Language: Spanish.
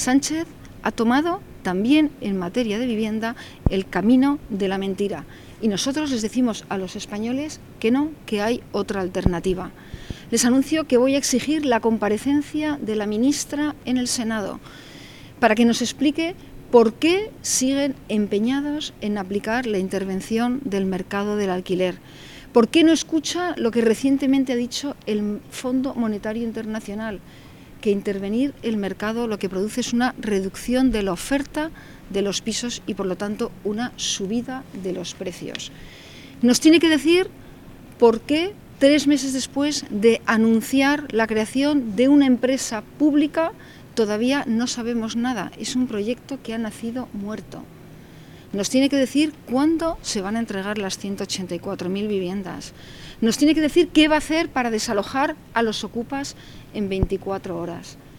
Sánchez ha tomado también en materia de vivienda el camino de la mentira. Y nosotros les decimos a los españoles que no, que hay otra alternativa. Les anuncio que voy a exigir la comparecencia de la ministra en el Senado para que nos explique por qué siguen empeñados en aplicar la intervención del mercado del alquiler. ¿Por qué no escucha lo que recientemente ha dicho el Fondo Monetario Internacional? Que intervenir el mercado lo que produce es una reducción de la oferta de los pisos y por lo tanto una subida de los precios. Nos tiene que decir por qué 3 meses después de anunciar la creación de una empresa pública todavía no sabemos nada. Es un proyecto que ha nacido muerto. Nos tiene que decir cuándo se van a entregar las 184.000 viviendas. Nos tiene que decir qué va a hacer para desalojar a los ocupas en 24 horas.